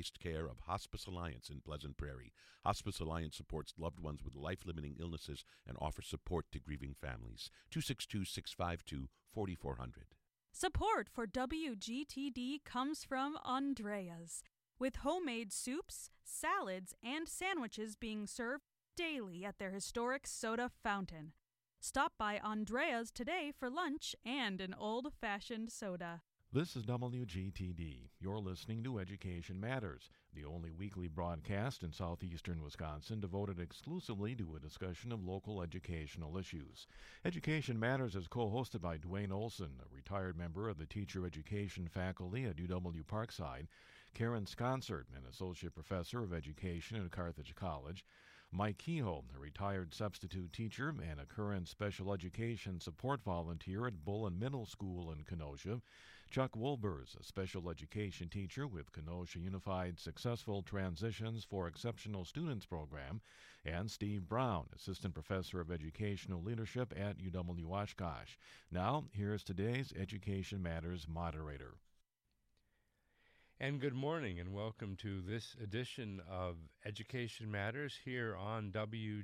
faith-based care of Hospice Alliance in Pleasant Prairie. Hospice Alliance supports loved ones with life-limiting illnesses and offers support to grieving families. 262-652-4400. Support for WGTD comes from Andrea's, with homemade soups, salads, and sandwiches being served daily at their historic soda fountain. Stop by Andrea's today for lunch and an old-fashioned soda. This is WGTD. You're listening to Education Matters, the only weekly broadcast in southeastern Wisconsin devoted exclusively to a discussion of local educational issues. Education Matters is co-hosted by Dwayne Olson, a retired member of the teacher education faculty at UW Parkside, Karen Sconsert, an associate professor of education at Carthage College, Mike Kehoe, a retired substitute teacher and a current special education support volunteer at Bullen Middle School in Kenosha, Chuck Wolbers, a special education teacher with Kenosha Unified Successful Transitions for Exceptional Students program, and Steve Brown, assistant professor of educational leadership at UW Oshkosh. Now, here's today's Education Matters moderator. And good morning and welcome to this edition of Education Matters here on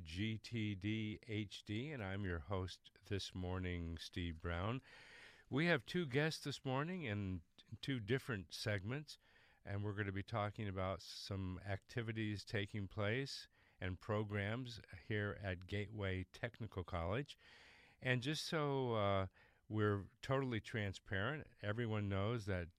WGTD HD, and I'm your host this morning, Steve Brown. We have two guests this morning in two different segments, and we're going to be talking about some activities taking place and programs here at Gateway Technical College. And just so we're totally transparent, everyone knows that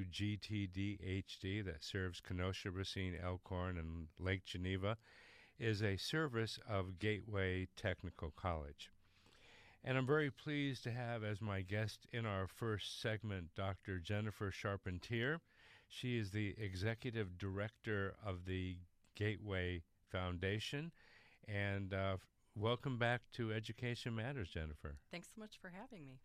WGTD HD, that serves Kenosha, Racine, Elkhorn, and Lake Geneva, is a service of Gateway Technical College. And I'm very pleased to have as my guest in our first segment Dr. Jennifer Charpentier. She is the Executive Director of the Gateway Foundation. And welcome back to Education Matters, Jennifer. Thanks so much for having me.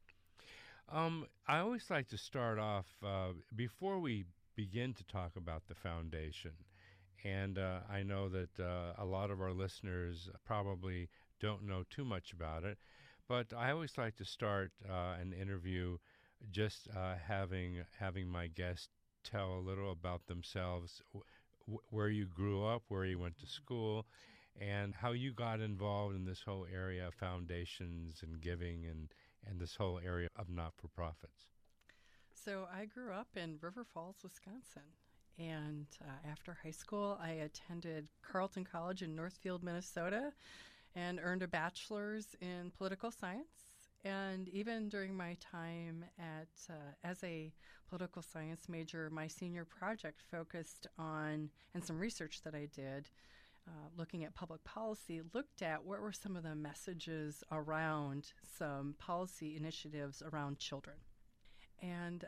I always like to start off, before we begin to talk about the foundation, and I know that a lot of our listeners probably don't know too much about it, but I always like to start an interview just having my guest tell a little about themselves, where you grew up, where you went to school, and how you got involved in this whole area of foundations and giving and this whole area of not-for-profits. So I grew up in River Falls, Wisconsin. And after high school, I attended Carleton College in Northfield, Minnesota, and earned a bachelor's in political science. And even during my time as a political science major, my senior project focused on, and some research that I did, looking at public policy, looked at what were some of the messages around some policy initiatives around children. And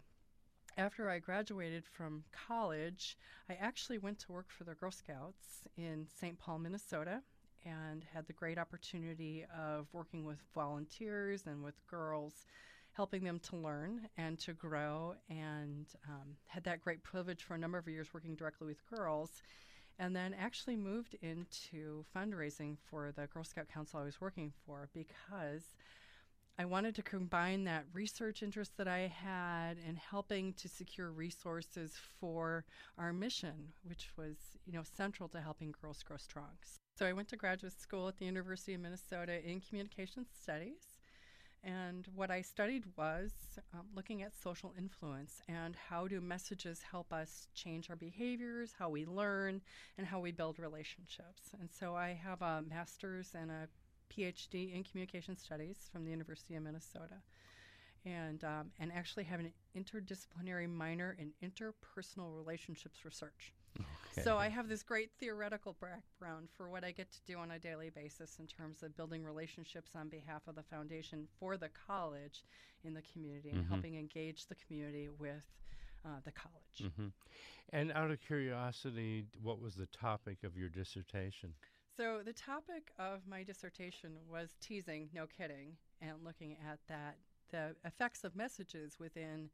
after I graduated from college, I actually went to work for the Girl Scouts in St. Paul, Minnesota, and had the great opportunity of working with volunteers and with girls, helping them to learn and to grow, and had that great privilege for a number of years working directly with girls. And then actually moved into fundraising for the Girl Scout Council I was working for, because I wanted to combine that research interest that I had in helping to secure resources for our mission, which was, central to helping girls grow strong. So I went to graduate school at the University of Minnesota in communication studies. And what I studied was looking at social influence and how do messages help us change our behaviors, how we learn, and how we build relationships. And so I have a master's and a PhD in communication studies from the University of Minnesota, and actually have an interdisciplinary minor in interpersonal relationships research. Okay. So I have this great theoretical background for what I get to do on a daily basis in terms of building relationships on behalf of the foundation for the college in the community, and helping engage the community with the college. Mm-hmm. And out of curiosity, what was the topic of your dissertation? So the topic of my dissertation was teasing, no kidding, and looking at the effects of messages within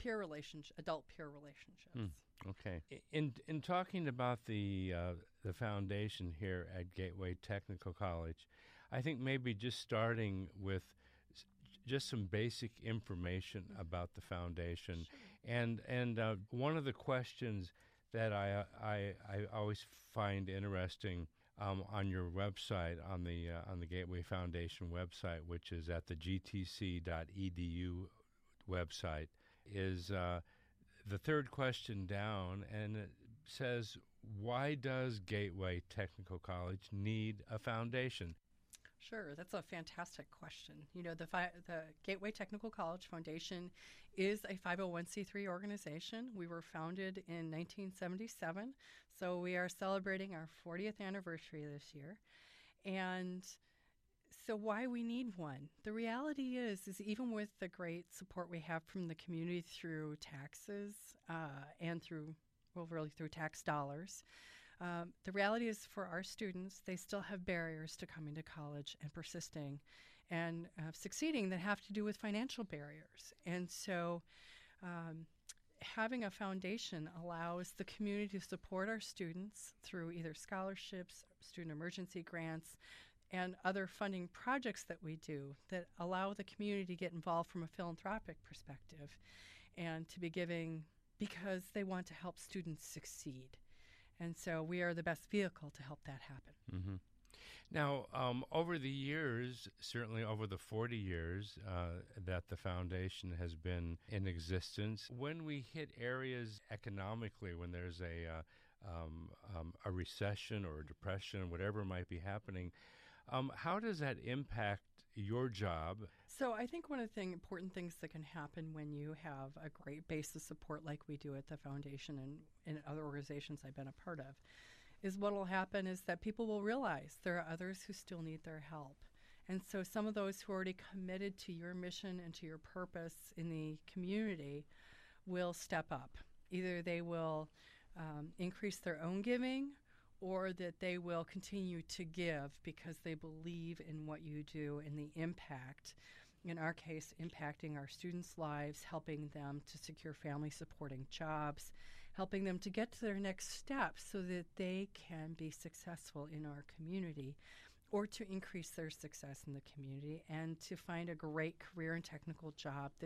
adult peer relationships. Okay. In talking about the foundation here at Gateway Technical College, I think maybe just starting with just some basic information about the foundation. Sure. And one of the questions that I always find interesting on your website, on the Gateway Foundation website, which is at the gtc.edu website, is the third question down, and it says, why does Gateway Technical College need a foundation? Sure, that's a fantastic question. You know, the Gateway Technical College Foundation is a 501c3 organization. We were founded in 1977, so we are celebrating our 40th anniversary this year. And so why we need one? The reality is even with the great support we have from the community through taxes and through tax dollars, the reality is for our students, they still have barriers to coming to college and persisting and succeeding that have to do with financial barriers. And so having a foundation allows the community to support our students through either scholarships, student emergency grants, and other funding projects that we do that allow the community to get involved from a philanthropic perspective and to be giving because they want to help students succeed. And so we are the best vehicle to help that happen. Mm-hmm. Now, over the years, certainly over the 40 years that the foundation has been in existence, when we hit areas economically, when there's a recession or a depression, whatever might be happening, how does that impact your job? So I think one of the important things that can happen when you have a great base of support like we do at the foundation and other organizations I've been a part of is what will happen is that people will realize there are others who still need their help. And so some of those who are already committed to your mission and to your purpose in the community will step up. Either they will increase their own giving or that they will continue to give because they believe in what you do and the impact, in our case, impacting our students' lives, helping them to secure family-supporting jobs, helping them to get to their next step so that they can be successful in our community or to increase their success in the community and to find a great career and technical job that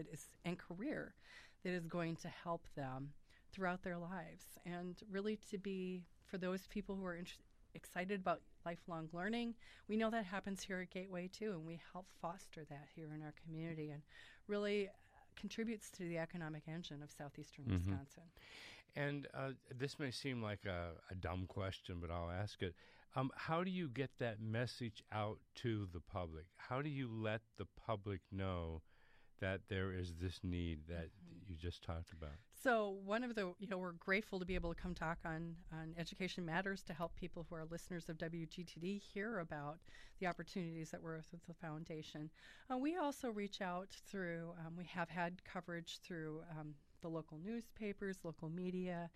is going to help them throughout their lives and really to be for those people who are excited about lifelong learning. We know that happens here at Gateway too, and we help foster that here in our community and really contributes to the economic engine of southeastern Wisconsin. And this may seem like a dumb question, but I'll ask it. How do you get that message out to the public? How do you let the public know that there is this need that you just talked about? So one of the, we're grateful to be able to come talk on Education Matters to help people who are listeners of WGTD hear about the opportunities that we're with the foundation. We also reach out through, we have had coverage through the local newspapers, local media.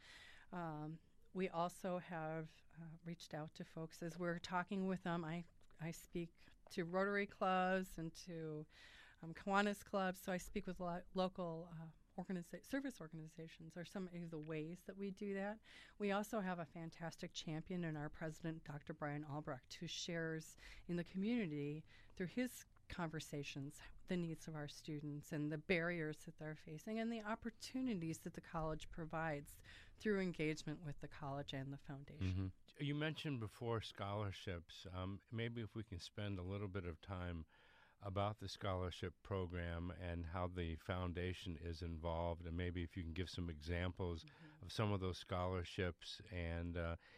We also have reached out to folks as we're talking with them. I speak to Rotary clubs and to Kiwanis clubs, so I speak with local service organizations are some of the ways that we do that. We also have a fantastic champion in our president, Dr. Brian Albrecht, who shares in the community through his conversations the needs of our students and the barriers that they're facing and the opportunities that the college provides through engagement with the college and the foundation. You mentioned before scholarships. Maybe if we can spend a little bit of time about the scholarship program and how the foundation is involved, and maybe if you can give some examples of some of those scholarships and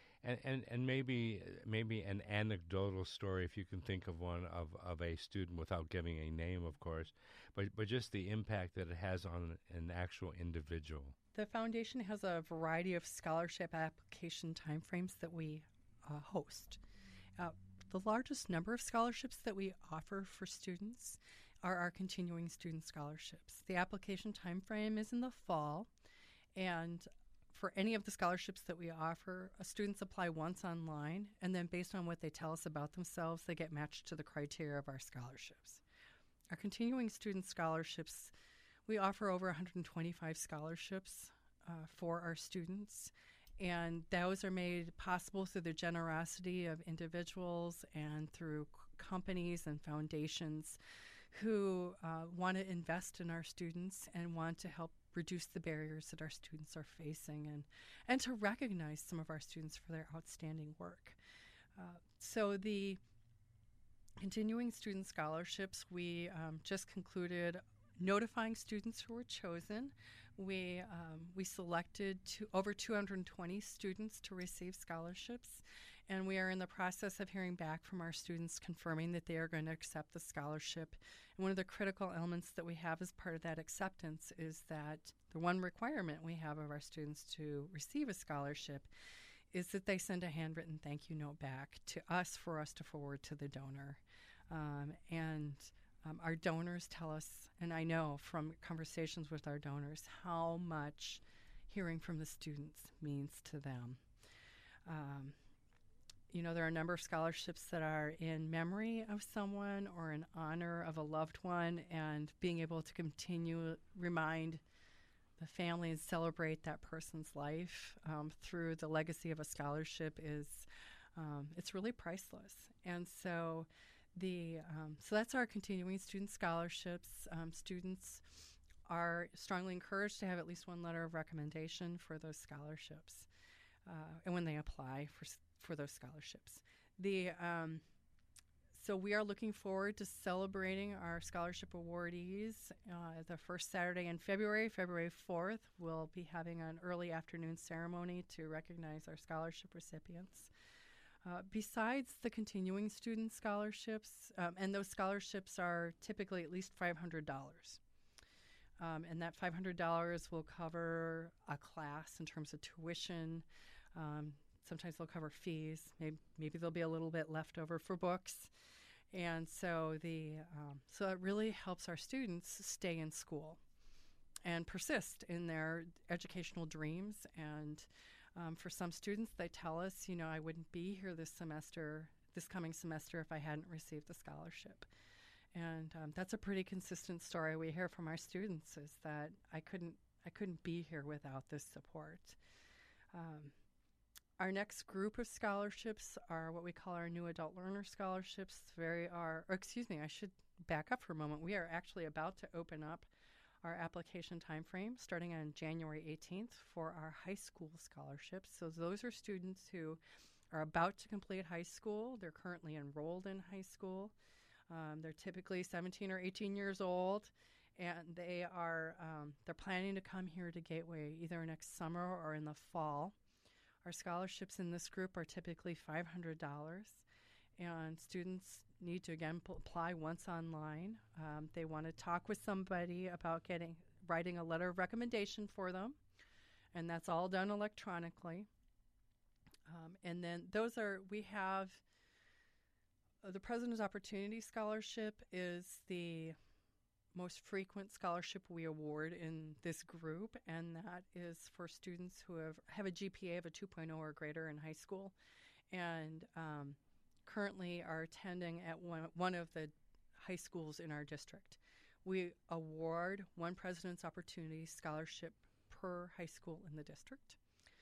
maybe an anecdotal story, if you can think of one of a student without giving a name, of course, but just the impact that it has on an actual individual. The foundation has a variety of scholarship application timeframes that we host. The largest number of scholarships that we offer for students are our continuing student scholarships. The application time frame is in the fall, and for any of the scholarships that we offer, students apply once online, and then based on what they tell us about themselves, they get matched to the criteria of our scholarships. Our continuing student scholarships, we offer over 125 scholarships for our students. And those are made possible through the generosity of individuals and through companies and foundations who want to invest in our students and want to help reduce the barriers that our students are facing and to recognize some of our students for their outstanding work. So the continuing student scholarships, we just concluded notifying students who were chosen. We selected over 220 students to receive scholarships, and we are in the process of hearing back from our students confirming that they are going to accept the scholarship. And one of the critical elements that we have as part of that acceptance is that the one requirement we have of our students to receive a scholarship is that they send a handwritten thank you note back to us for us to forward to the donor. Our donors tell us, and I know from conversations with our donors, how much hearing from the students means to them. There are a number of scholarships that are in memory of someone or in honor of a loved one, and being able to continue remind the family and celebrate that person's life through the legacy of a scholarship it's really priceless. And so so that's our continuing student scholarships. Students are strongly encouraged to have at least one letter of recommendation for those scholarships, and when they apply for those scholarships. So we are looking forward to celebrating our scholarship awardees the first Saturday in February. February 4th, we'll be having an early afternoon ceremony to recognize our scholarship recipients. Besides the continuing student scholarships, and those scholarships are typically at least $500. And that $500 will cover a class in terms of tuition. Sometimes they'll cover fees. Maybe there'll be a little bit left over for books. And so so it really helps our students stay in school and persist in their educational dreams. And for some students, they tell us, I wouldn't be here this coming semester if I hadn't received the scholarship. And that's a pretty consistent story we hear from our students, is that I couldn't be here without this support. Our next group of scholarships are what we call our new adult learner scholarships. I should back up for a moment. We are actually about to open up our application time frame starting on January 18th for our high school scholarships. So those are students who are about to complete high school. They're currently enrolled in high school. They're typically 17 or 18 years old, and they're planning to come here to Gateway either next summer or in the fall. Our scholarships in this group are typically $500, and students need to, again, apply once online. They want to talk with somebody about writing a letter of recommendation for them, and that's all done electronically. And then we have the President's Opportunity Scholarship is the most frequent scholarship we award in this group, and that is for students who have a GPA of a 2.0 or greater in high school, and currently are attending at one of the high schools in our district. We award one President's Opportunity Scholarship per high school in the district,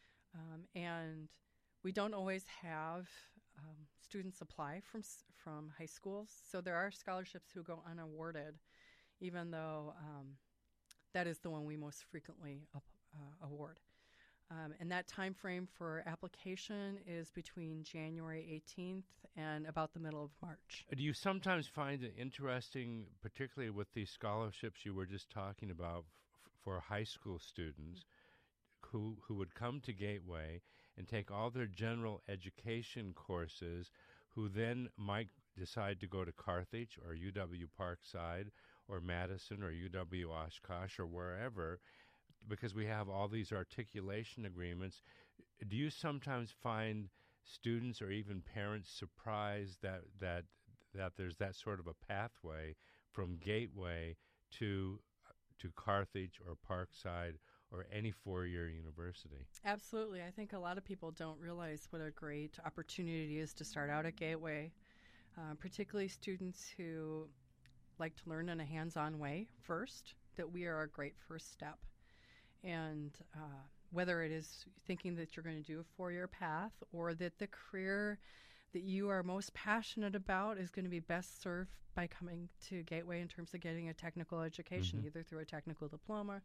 and we don't always have students apply from high schools, so there are scholarships who go unawarded, even though that is the one we most frequently award. And that time frame for application is between January 18th and about the middle of March. Do you sometimes find it interesting, particularly with these scholarships you were just talking about for high school students who would come to Gateway and take all their general education courses, who then might decide to go to Carthage or UW Parkside or Madison or UW Oshkosh or wherever, because we have all these articulation agreements? Do you sometimes find students or even parents surprised that there's that sort of a pathway from Gateway to Carthage or Parkside or any four-year university? Absolutely. I think a lot of people don't realize what a great opportunity it is to start out at Gateway, particularly students who like to learn in a hands-on way first, that we are a great first step. And whether it is thinking that you're going to do a four-year path or that the career that you are most passionate about is going to be best served by coming to Gateway in terms of getting a technical education, either through a technical diploma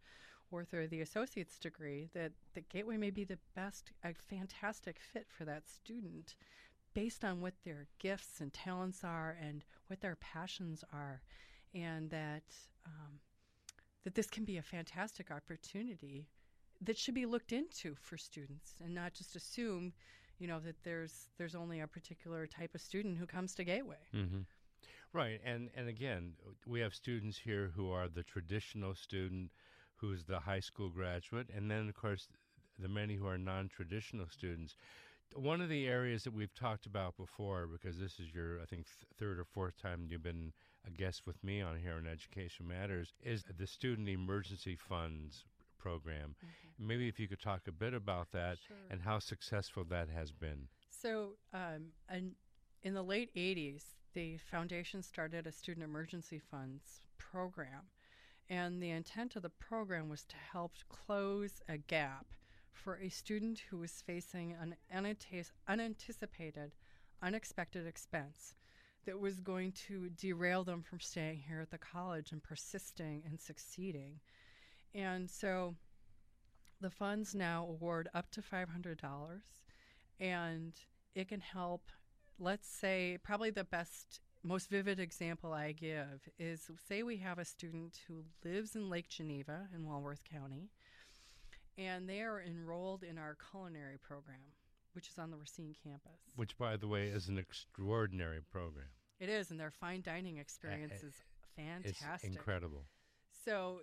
or through the associate's degree, that the Gateway may be a fantastic fit for that student based on what their gifts and talents are and what their passions are, and that this can be a fantastic opportunity that should be looked into for students, and not just assume, that there's only a particular type of student who comes to Gateway. Mm-hmm. Right, and again, we have students here who are the traditional student, who's the high school graduate, and then, of course, the many who are non-traditional students. One of the areas that we've talked about before, because this is your, I think, third or fourth time you've been a guest with me on here on Education Matters, is the Student Emergency Funds program. Mm-hmm. Maybe if you could talk a bit about that. Sure. And how successful that has been. So in the late 80s, the foundation started a Student Emergency Funds program, and the intent of the program was to help close a gap for a student who was facing an unanticipated, unexpected expense that was going to derail them from staying here at the college and persisting and succeeding. And so the funds now award up to $500, and it can help. Let's say probably the most vivid example I give is, say we have a student who lives in Lake Geneva in Walworth County, and they are enrolled in our culinary program, which is on the Racine campus. Which, by the way, is an extraordinary program. It is, and their fine dining experience is fantastic. It's incredible. So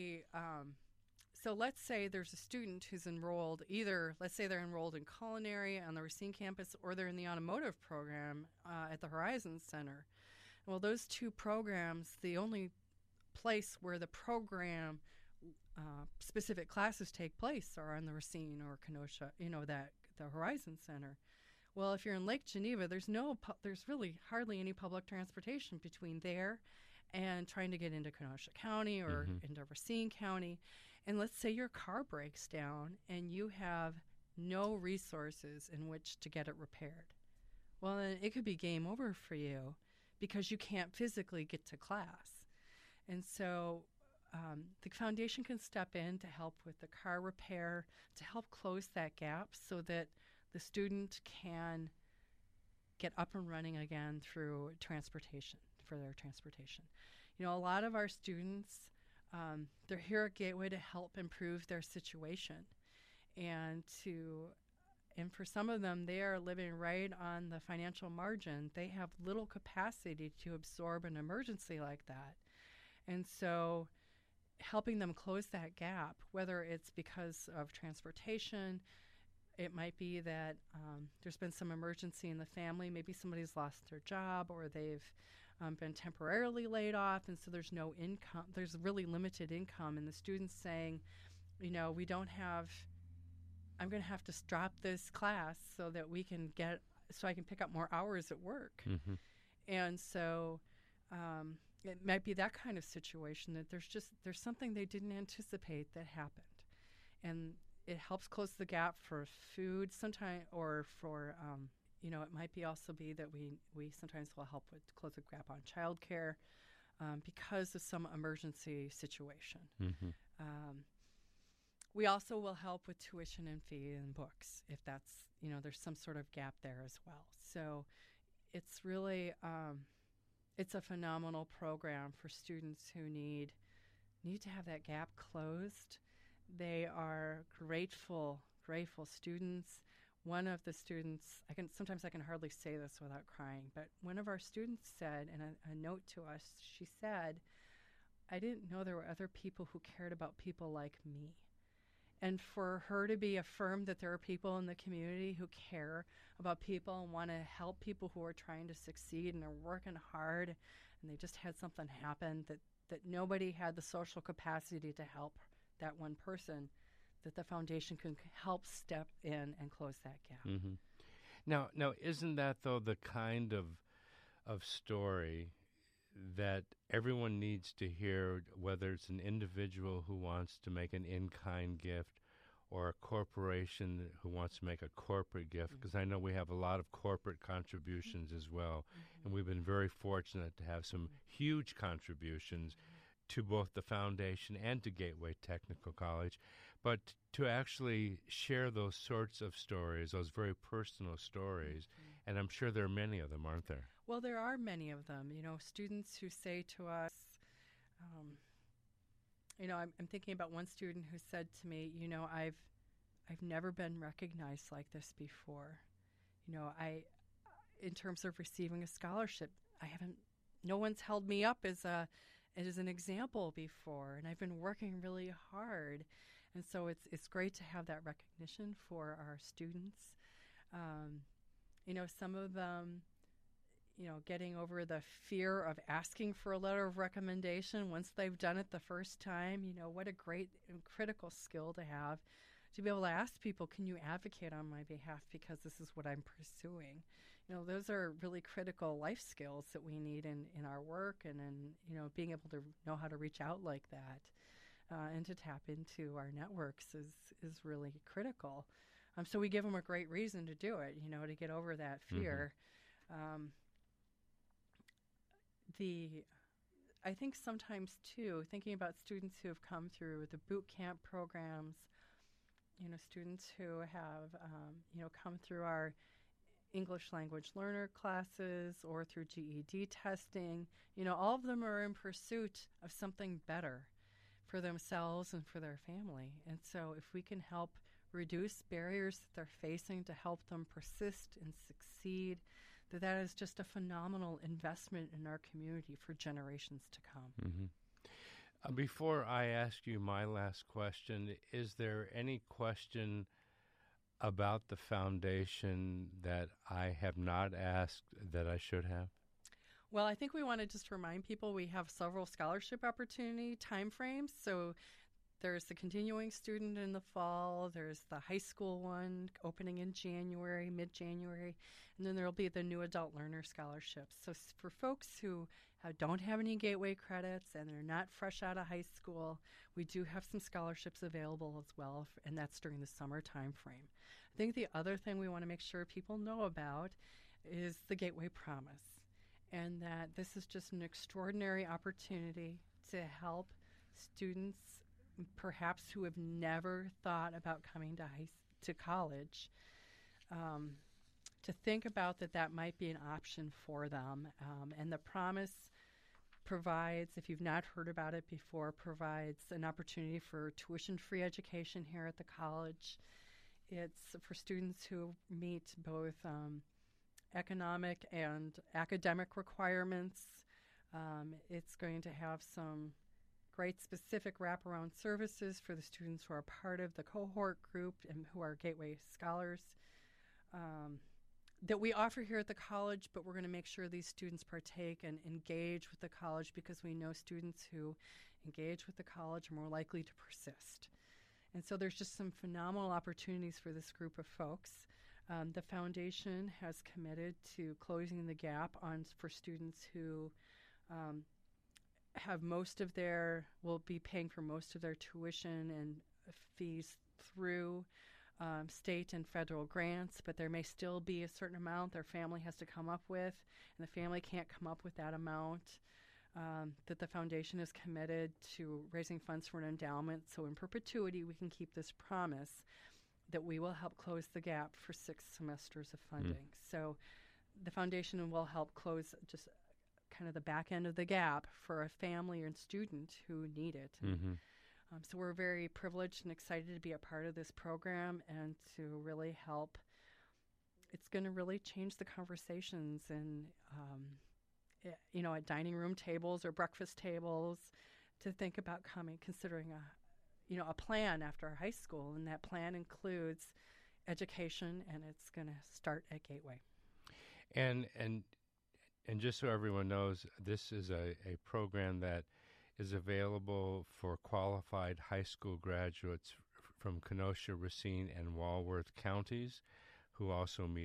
so let's say there's a student who's enrolled let's say they're enrolled in culinary on the Racine campus, or they're in the automotive program at the Horizon Center. Well, those two programs, the only place where the program specific classes take place are on the Racine or Kenosha, the Horizon Center. Well, if you're in Lake Geneva, there's really hardly any public transportation between there and trying to get into Kenosha County or into Racine County. And let's say your car breaks down and you have no resources in which to get it repaired. Well, then it could be game over for you because you can't physically get to class. And so the foundation can step in to help with the car repair, to help close that gap so that the student can get up and running again through transportation, for their transportation. A lot of our students, they're here at Gateway to help improve their situation. And for some of them, they are living right on the financial margin. They have little capacity to absorb an emergency like that. And so helping them close that gap, whether it's because of transportation, it might be that there's been some emergency in the family. Maybe somebody's lost their job, or they've been temporarily laid off, and so there's no income. There's really limited income, and the student's saying, I'm going to have to drop this class so that I can pick up more hours at work. Mm-hmm. And so it might be that kind of situation, that there's something they didn't anticipate that happened. And it helps close the gap for food sometimes, or for, it might be also be that we sometimes will help with close the gap on childcare because of some emergency situation. Mm-hmm. We also will help with tuition and fee and books if that's, there's some sort of gap there as well. So it's really, it's a phenomenal program for students who need to have that gap closed. They are grateful students. One of the students, sometimes I can hardly say this without crying, but one of our students said in a note to us, she said, "I didn't know there were other people who cared about people like me." And for her to be affirmed that there are people in the community who care about people and want to help people who are trying to succeed and are working hard, and they just had something happen that nobody had the social capacity to help that one person, that the foundation can help step in and close that gap. Mm-hmm. Now, isn't that, though, the kind of story that everyone needs to hear, whether it's an individual who wants to make an in-kind gift or a corporation who wants to make a corporate gift? Because I know we have a lot of corporate contributions as well, and we've been very fortunate to have some huge contributions to both the foundation and to Gateway Technical College, but to actually share those sorts of stories, those very personal stories. And I'm sure there are many of them, aren't there? Well, there are many of them. Students who say to us, I'm thinking about one student who said to me, I've never been recognized like this before. In terms of receiving a scholarship, no one's held me up as an example before, and I've been working really hard. And so it's great to have that recognition for our students. Some of them, getting over the fear of asking for a letter of recommendation once they've done it the first time, what a great and critical skill to have, to be able to ask people, can you advocate on my behalf because this is what I'm pursuing? Those are really critical life skills that we need in our work, and in, being able to know how to reach out like that and to tap into our networks is really critical. So we give them a great reason to do it, to get over that fear. I think sometimes, too, thinking about students who have come through the boot camp programs, students who have, come through our English language learner classes or through GED testing, all of them are in pursuit of something better for themselves and for their family. And so if we can help reduce barriers that they're facing to help them persist and succeed, that is just a phenomenal investment in our community for generations to come. Before I ask you my last question, is there any question about the foundation that I have not asked that I should have? Well, I think we want to just remind people we have several scholarship opportunity timeframes. So there's the continuing student in the fall, there's the high school one opening in January, mid-January, and then there'll be the new adult learner scholarships. So for folks who don't have any Gateway credits and they're not fresh out of high school, we do have some scholarships available as well, and that's during the summer time frame. I think the other thing we want to make sure people know about is the Gateway Promise, and that this is just an extraordinary opportunity to help students perhaps who have never thought about coming to college, to think about that might be an option for them. And the Promise provides, if you've not heard about it before, provides an opportunity for tuition-free education here at the college. It's for students who meet both economic and academic requirements. It's going to have some great specific wraparound services for the students who are part of the cohort group and who are Gateway scholars that we offer here at the college, but we're going to make sure these students partake and engage with the college, because we know students who engage with the college are more likely to persist. And so there's just some phenomenal opportunities for this group of folks. The foundation has committed to closing the gap for students who will be paying for most of their tuition and fees through state and federal grants, but there may still be a certain amount their family has to come up with, and the family can't come up with that amount. That the foundation is committed to raising funds for an endowment, so in perpetuity we can keep this promise that we will help close the gap for 6 semesters of funding. So the foundation will help close just kind of the back end of the gap for a family and student who need it. So we're very privileged and excited to be a part of this program and to really help. It's going to really change the conversations and at dining room tables or breakfast tables, to think about considering a plan after high school, and that plan includes education, and it's going to start at Gateway. And just so everyone knows, this is a program that is available for qualified high school graduates from Kenosha, Racine, and Walworth counties who also meet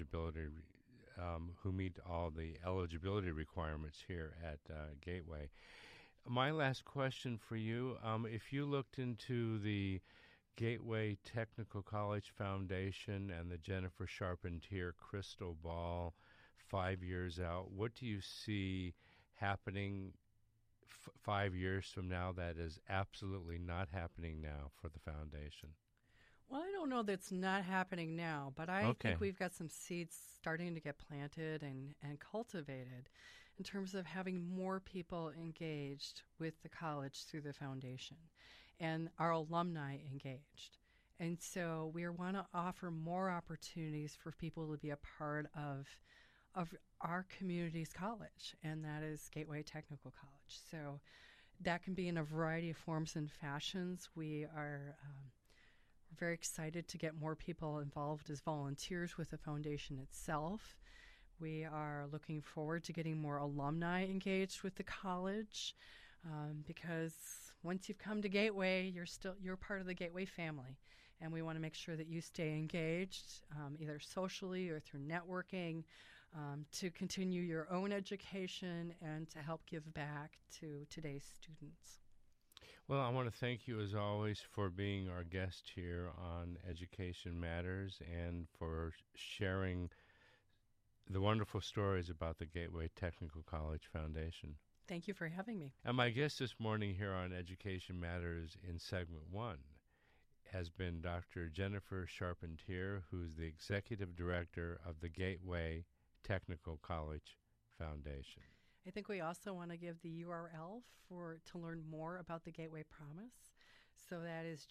all the eligibility requirements here at Gateway. My last question for you, if you looked into the Gateway Technical College Foundation and the Jennifer Charpentier crystal ball 5 years out, what do you see happening 5 years from now that is absolutely not happening now for the foundation? Well, I don't know that's not happening now, but I think we've got some seeds starting to get planted and cultivated in terms of having more people engaged with the college through the foundation and our alumni engaged. And so we want to offer more opportunities for people to be a part of our community's college, and that is Gateway Technical College. So that can be in a variety of forms and fashions. We are very excited to get more people involved as volunteers with the foundation itself. We are looking forward to getting more alumni engaged with the college because once you've come to Gateway, you're part of the Gateway family, and we want to make sure that you stay engaged either socially or through networking to continue your own education and to help give back to today's students. Well, I want to thank you, as always, for being our guest here on Education Matters and for sharing the wonderful stories about the Gateway Technical College Foundation. Thank you for having me. And my guest this morning here on Education Matters in Segment 1 has been Dr. Jennifer Charpentier, who's the Executive Director of the Gateway Technical College Foundation. I think we also want to give the URL to learn more about the Gateway Promise. So that is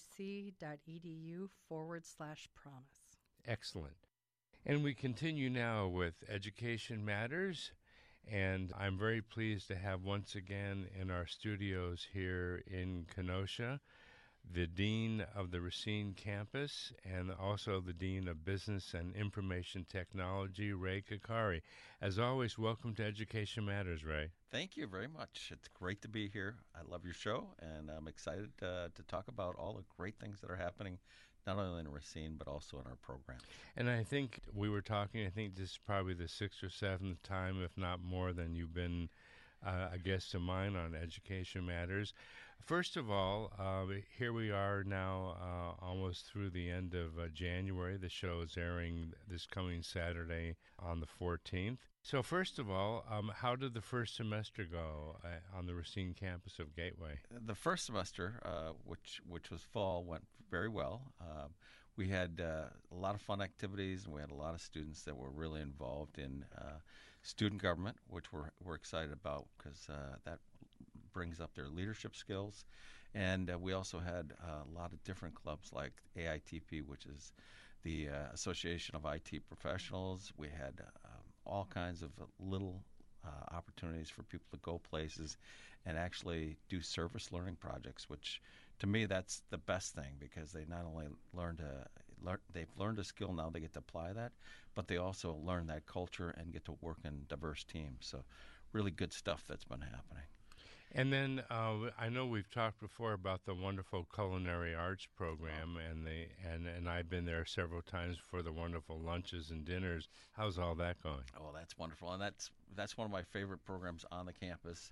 gtc.edu/promise. Excellent. And we continue now with Education Matters. And I'm very pleased to have once again in our studios here in Kenosha the Dean of the Racine campus and also the Dean of Business and Information Technology, Ray Kakari. As always, welcome to Education Matters, Ray. Thank you very much. It's great to be here. I love your show, and I'm excited to talk about all the great things that are happening, not only in Racine, but also in our program. And I think we were talking, I think this is probably the 6th or 7th time, if not more, than you've been a guest of mine on Education Matters. First of all, here we are now almost through the end of January. The show is airing this coming Saturday on the 14th. So first of all, how did the first semester go on the Racine campus of Gateway? The first semester, which was fall, went very well. We had a lot of fun activities, and we had a lot of students that were really involved in student government, which we're excited about because that brings up their leadership skills. And we also had a lot of different clubs like AITP, which is the Association of IT Professionals. We had all kinds of little opportunities for people to go places and actually do service learning projects, which to me that's the best thing because they not only they've learned a skill, now they get to apply that, but they also learn that culture and get to work in diverse teams. So really good stuff that's been happening. And then I know we've talked before about the wonderful culinary arts program, and I've been there several times for the wonderful lunches and dinners. How's all that going? Oh, that's wonderful, and that's one of my favorite programs on the campus.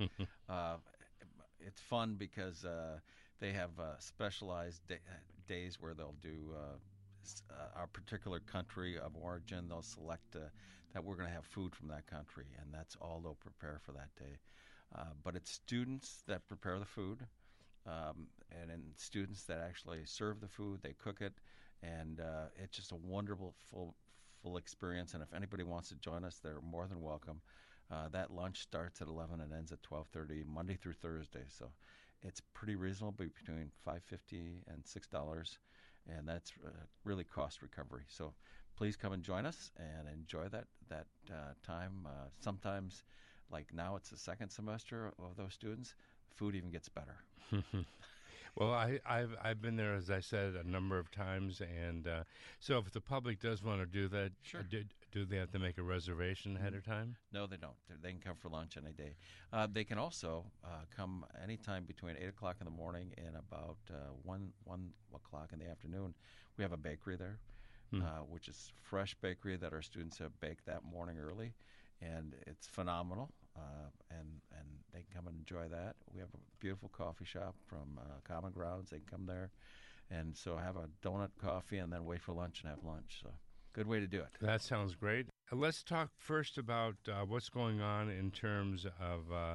It's fun because they have specialized days where they'll do our particular country of origin. They'll select that we're going to have food from that country, and that's all they'll prepare for that day. But it's students that prepare the food, and then students that actually serve the food. They cook it, and it's just a wonderful, full experience. And if anybody wants to join us, they're more than welcome. That lunch starts at 11 and ends at 12:30, Monday through Thursday. So it's pretty reasonable, between $5.50 and $6, and that's really cost recovery. So please come and join us and enjoy that time. Sometimes, like now, it's the second semester of those students. Food even gets better. Well, I've been there, as I said, a number of times, and so if the public does want to do that, Sure. Do they have to make a reservation ahead of time? No, they don't. They can come for lunch any day. They can also come anytime between 8 o'clock in the morning and about 1 o'clock in the afternoon. We have a bakery there, which is fresh bakery that our students have baked that morning early, and it's phenomenal. And they can come and enjoy that. We have a beautiful coffee shop from Common Grounds. They can come there, and so have a donut coffee and then wait for lunch and have lunch. So good way to do it. That sounds great. Let's talk first about what's going on in terms of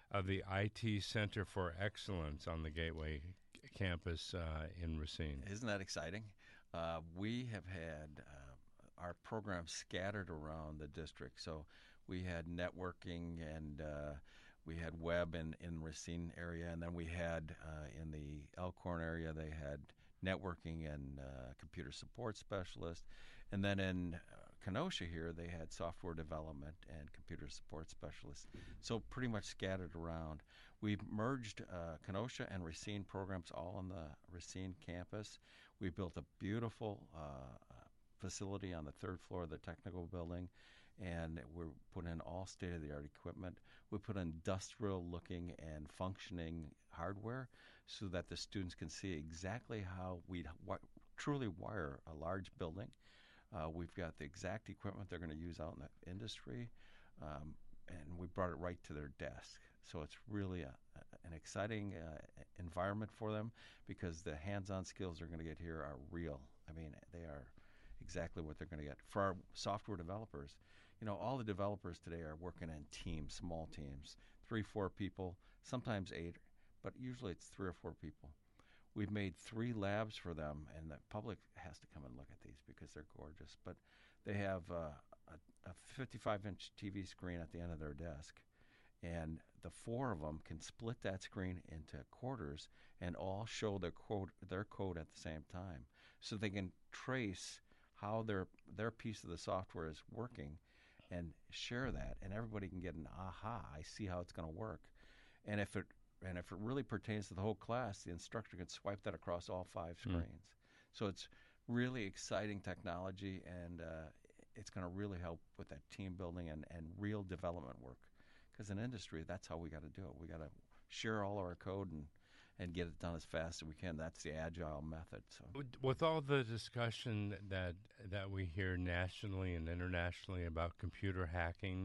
of the IT Center for Excellence on the Gateway campus in Racine. Isn't that exciting? We have had our programs scattered around the district. So we had networking and we had web in Racine area, and then we had in the Elkhorn area, they had networking and computer support specialist. And then in Kenosha here, they had software development and computer support specialists. So pretty much scattered around. We've merged Kenosha and Racine programs all on the Racine campus. We built a beautiful facility on the third floor of the technical building, and we put in all state-of-the-art equipment. We put industrial-looking and functioning hardware so that the students can see exactly how we truly wire a large building. We've got the exact equipment they're going to use out in the industry, and we brought it right to their desk. So it's really an exciting environment for them because the hands-on skills they're going to get here are real. I mean, they are exactly what they're going to get. For our software developers, all the developers today are working in teams, small teams, 3-4 people, sometimes 8, but usually it's 3 or 4 people. We've made 3 labs for them, and the public has to come and look at these because they're gorgeous. But they have a 55-inch TV screen at the end of their desk, and the 4 of them can split that screen into quarters and all show their code at the same time, so they can trace how their piece of the software is working and share that, and everybody can get an aha, I see how it's going to work. And if it really pertains to the whole class, the instructor can swipe that across all 5 screens. So it's really exciting technology, and it's going to really help with that team building and real development work. Because in industry, that's how we got to do it. We got to share all of our code and get it done as fast as we can. That's the agile method. So, with all the discussion that we hear nationally and internationally about computer hacking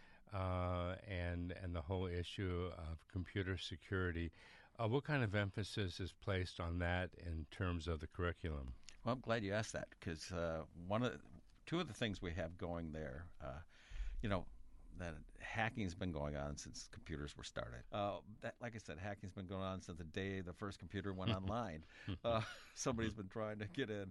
and the whole issue of computer security, what kind of emphasis is placed on that in terms of the curriculum? Well, I'm glad you asked that because two of the things we have going there, that hacking's been going on since computers were started. Like I said, hacking's been going on since the day the first computer went online. Somebody's been trying to get in.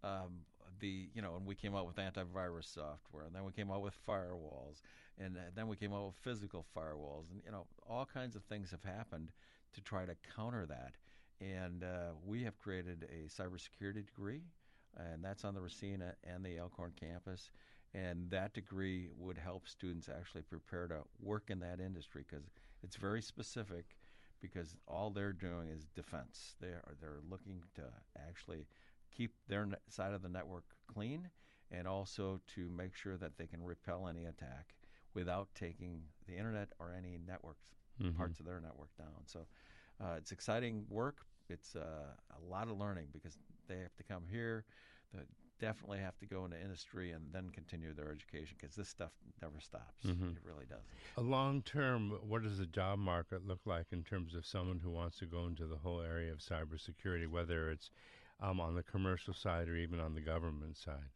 And we came out with antivirus software, and then we came out with firewalls, and then we came out with physical firewalls, and all kinds of things have happened to try to counter that. And we have created a cybersecurity degree, and that's on the Racine and the Elkhorn campus. And that degree would help students actually prepare to work in that industry because it's very specific, because all they're doing is defense. They're looking to actually keep their side of the network clean, and also to make sure that they can repel any attack without taking the internet or any networks, parts of their network down. So it's exciting work. It's a lot of learning because they have to come here. Definitely have to go into industry and then continue their education because this stuff never stops. It really doesn't. Long term, what does the job market look like in terms of someone who wants to go into the whole area of cybersecurity, whether it's on the commercial side or even on the government side?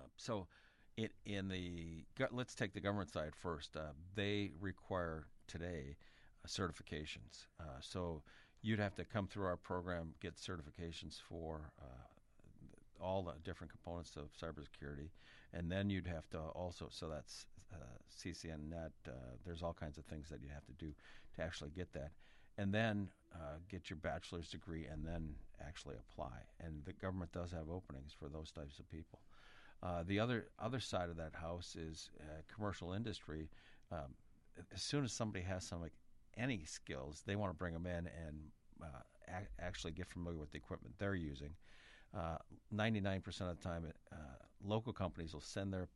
Let's take the government side first. They require today certifications. So you'd have to come through our program, get certifications for all the different components of cybersecurity, and then you'd have to also, so that's CCNet, there's all kinds of things that you have to do to actually get that, and then get your bachelor's degree and then actually apply. And the government does have openings for those types of people. The other side of that house is commercial industry. As soon as somebody has any skills, they want to bring them in and actually get familiar with the equipment they're using. 99% of the time, local companies will send their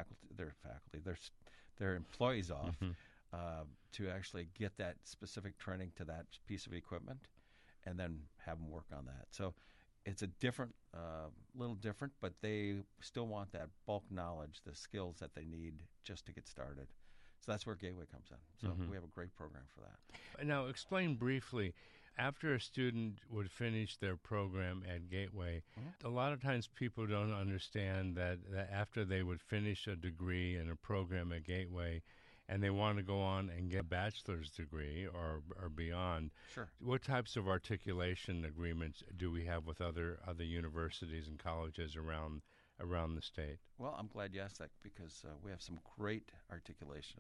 employees off to actually get that specific training to that piece of equipment, and then have them work on that. So it's a little different, but they still want that bulk knowledge, the skills that they need just to get started. So that's where Gateway comes in. So we have a great program for that. Now, explain briefly. After a student would finish their program at Gateway, a lot of times people don't understand that after they would finish a degree and a program at Gateway and they want to go on and get a bachelor's degree or beyond. Sure. What types of articulation agreements do we have with other universities and colleges around the state? Well, I'm glad you asked that because we have some great articulation.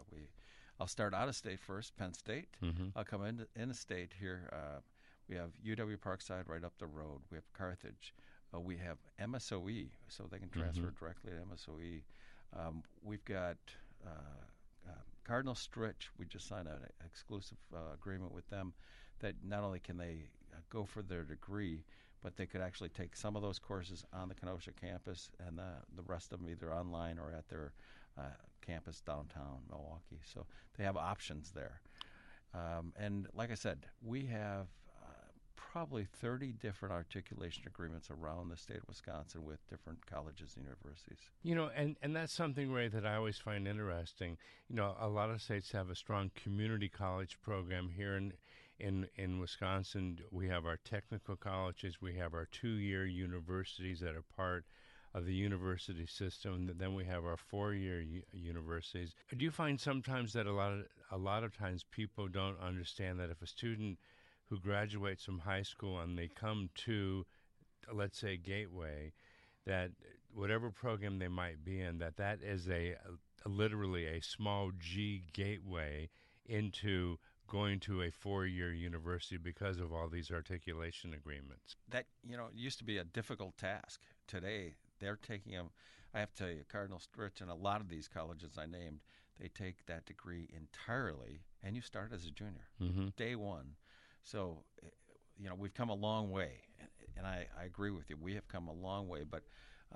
I'll start out of state first, Penn State. Mm-hmm. I'll come in state here. We have UW Parkside right up the road. We have Carthage. We have MSOE, so they can transfer directly to MSOE. We've got Cardinal Stritch. We just signed an exclusive agreement with them that not only can they go for their degree, but they could actually take some of those courses on the Kenosha campus and the rest of them either online or at their campus downtown Milwaukee. So they have options there. And like I said, we have probably 30 different articulation agreements around the state of Wisconsin with different colleges and universities. You know, and that's something, Ray, that I always find interesting. You know, a lot of states have a strong community college program. Here in Wisconsin, we have our technical colleges, we have our 2-year universities that are part of the university system. Then we have our 4-year universities. Do you find sometimes that a lot of times people don't understand that if a student who graduates from high school and they come to, let's say, Gateway, that whatever program they might be in, that is literally a small G gateway into going to a 4-year university because of all these articulation agreements? That, used to be a difficult task. Today, they're taking them. I have to tell you, Cardinal Stritch and a lot of these colleges I named, they take that degree entirely, and you start as a junior, day one. So, we've come a long way, and I agree with you. We have come a long way, but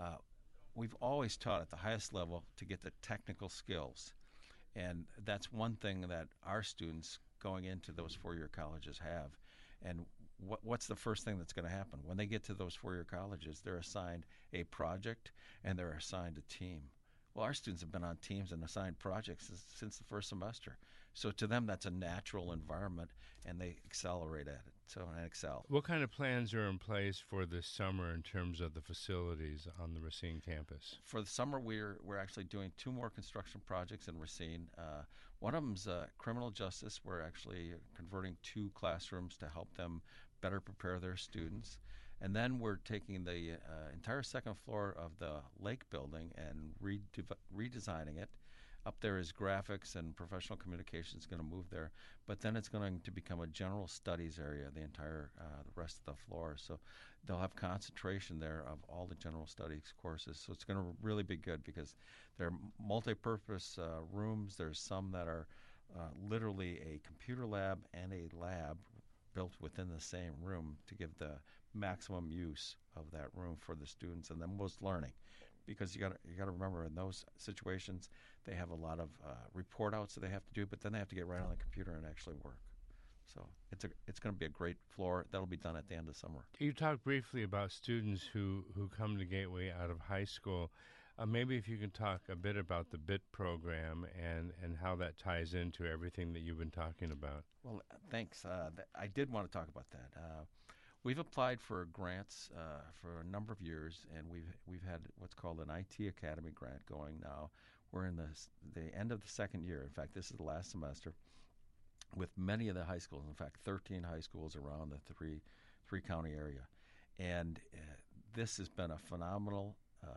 we've always taught at the highest level to get the technical skills, and that's one thing that our students going into those 4-year colleges have. And what's the first thing that's going to happen? When they get to those 4-year colleges, they're assigned a project and they're assigned a team. Well, our students have been on teams and assigned projects since the first semester. So to them, that's a natural environment, and they accelerate at it. So I excel. What kind of plans are in place for this summer in terms of the facilities on the Racine campus? For the summer, we're actually doing 2 more construction projects in Racine. One of them's criminal justice. We're actually converting 2 classrooms to help them better prepare their students. And then we're taking the entire second floor of the Lake building and redesigning it. Up there is graphics and professional communications going to move there. But then it's going to become a general studies area, the rest of the floor. So they'll have concentration there of all the general studies courses. So it's going to really be good because they're multi-purpose rooms. There's some that are literally a computer lab and a lab built within the same room to give the maximum use of that room for the students and the most learning, because you got to remember in those situations they have a lot of report outs that they have to do, but then they have to get right on the computer and actually work. So it's going to be a great floor that'll be done at the end of summer. You talked briefly about students who come to Gateway out of high school. Maybe if you can talk a bit about the BIT program and how that ties into everything that you've been talking about. Well, thanks. I did want to talk about that. We've applied for grants for a number of years, and we've had what's called an IT Academy grant going now. We're in the end of the second year. In fact, this is the last semester with many of the high schools. In fact, 13 high schools around the three county area. And this has been a phenomenal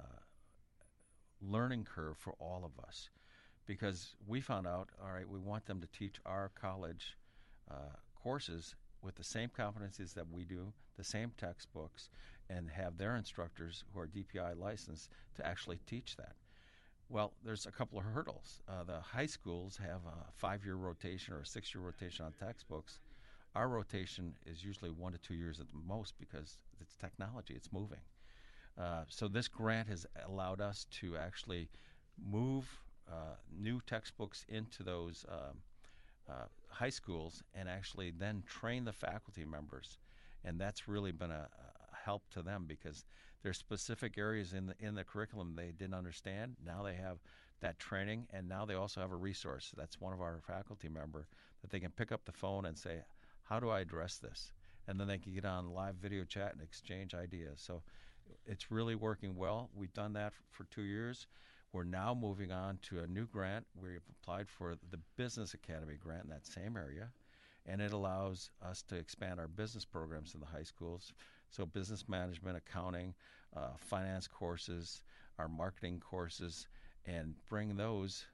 learning curve for all of us, because we found out, all right, we want them to teach our college courses with the same competencies that we do, the same textbooks, and have their instructors who are DPI licensed to actually teach that. Well, there's a couple of hurdles. The high schools have a 5-year rotation or a 6-year rotation on textbooks. Our rotation is usually 1 to 2 years at the most because it's technology, it's moving. So this grant has allowed us to actually move new textbooks into those high schools and actually then train the faculty members. And that's really been a help to them because there's specific areas in the curriculum they didn't understand. Now they have that training, and now they also have a resource. That's one of our faculty member that they can pick up the phone and say, how do I address this? And then they can get on live video chat and exchange ideas. So it's really working well. We've done that for 2 years. We're now moving on to a new grant. We've applied for the Business Academy grant in that same area, and it allows us to expand our business programs in the high schools. So business management, accounting, finance courses, our marketing courses, and bring those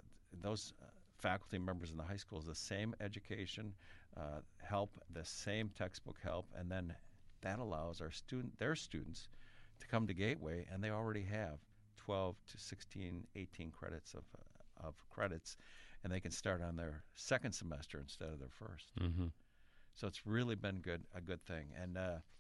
faculty members in the high schools the same education help, the same textbook help, and then that allows their students to come to Gateway, and they already have 12 to 16, 18 credits of credits, and they can start on their second semester instead of their first. Mm-hmm. So it's really been a good thing. And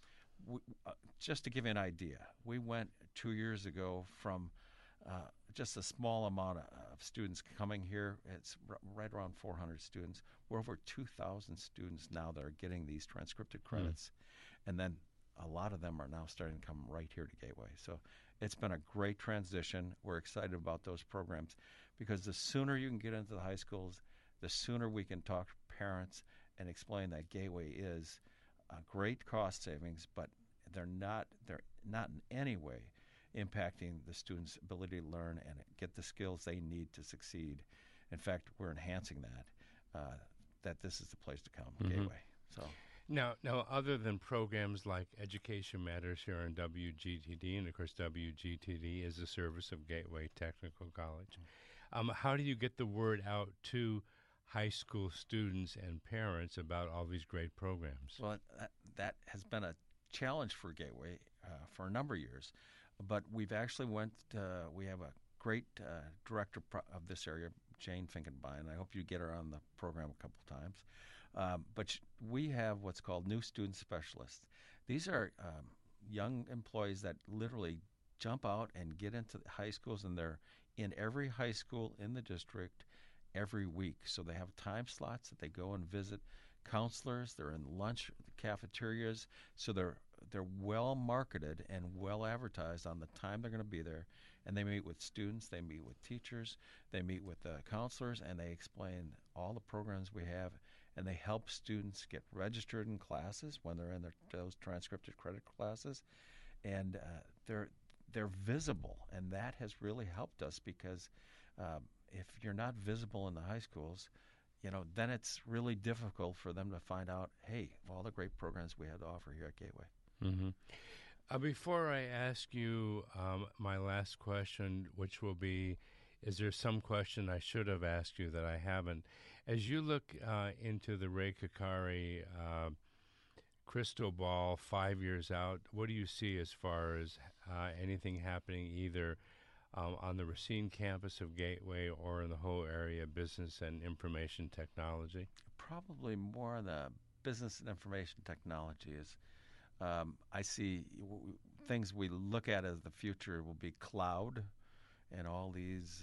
just to give you an idea, we went 2 years ago from just a small amount of students coming here. It's right around 400 students. We're over 2,000 students now that are getting these transcripted credits. And then a lot of them are now starting to come right here to Gateway. So it's been a great transition. We're excited about those programs because the sooner you can get into the high schools, the sooner we can talk to parents and explain that Gateway is a great cost savings, but they're not in any way impacting the students' ability to learn and get the skills they need to succeed. In fact, we're enhancing that this is the place to come, Gateway. So. Now, other than programs like Education Matters here on WGTD, and of course WGTD is a service of Gateway Technical College, how do you get the word out to high school students and parents about all these great programs? Well, that has been a challenge for Gateway for a number of years, but we've actually we have a great director of this area, Jane Finkenbein. I hope you get her on the program a couple times. But we have what's called new student specialists. These are young employees that literally jump out and get into high schools, and they're in every high school in the district every week. So they have time slots that they go and visit counselors. They're in lunch cafeterias. So they're well marketed and well advertised on the time they're going to be there. And they meet with students, they meet with teachers, they meet with counselors, and they explain all the programs we have. And they help students get registered in classes when they're in those transcripted credit classes, and they're visible, and that has really helped us because if you're not visible in the high schools, then it's really difficult for them to find out, hey, of all the great programs we have to offer here at Gateway. Mm-hmm. Before I ask you my last question, which will be, is there some question I should have asked you that I haven't? As you look into the Ray Kakari crystal ball 5 years out, what do you see as far as anything happening either on the Racine campus of Gateway or in the whole area of business and information technology? Probably more on the business and information technology. I see things we look at as the future will be cloud and all these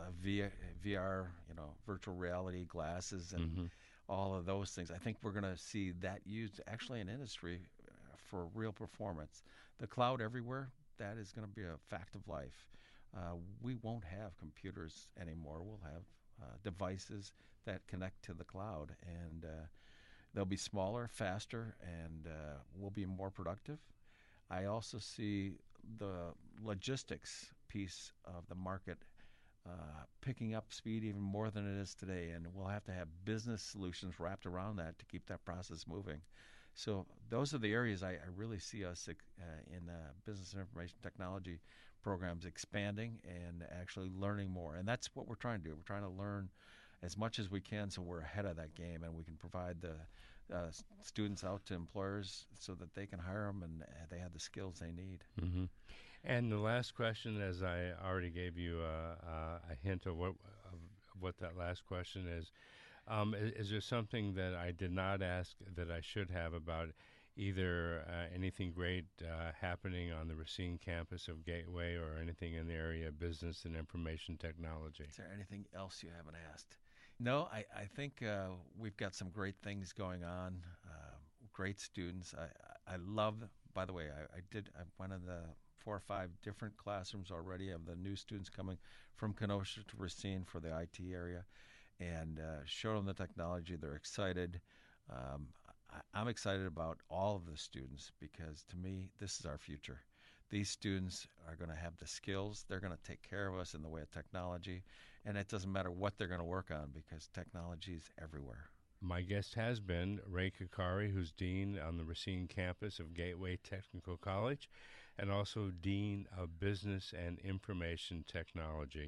VR, virtual reality glasses and all of those things. I think we're going to see that used actually in industry for real performance. The cloud everywhere, that is going to be a fact of life. We won't have computers anymore. We'll have devices that connect to the cloud, and they'll be smaller, faster, and we'll be more productive. I also see the logistics piece of the market picking up speed even more than it is today, and we'll have to have business solutions wrapped around that to keep that process moving. So those are the areas I really see us in business and information technology programs expanding and actually learning more. And that's what we're trying to do. We're trying to learn as much as we can so we're ahead of that game and we can provide the students out to employers so that they can hire them and they have the skills they need. Mm-hmm. And the last question, as I already gave you a hint of what that last question is there something that I did not ask that I should have about either anything great happening on the Racine campus of Gateway or anything in the area of business and information technology? Is there anything else you haven't asked? No, I think we've got some great things going on, great students. I love, by the way, I went in the 4 or 5 different classrooms already of the new students coming from Kenosha to Racine for the IT area and show them the technology. They're excited. I'm excited about all of the students because to me, this is our future. these students are going to have the skills. They're going to take care of us in the way of technology, and it doesn't matter what they're going to work on because technology is everywhere. My guest has been Ray Kakari, who's Dean on the Racine campus of Gateway Technical College and also Dean of Business and Information Technology.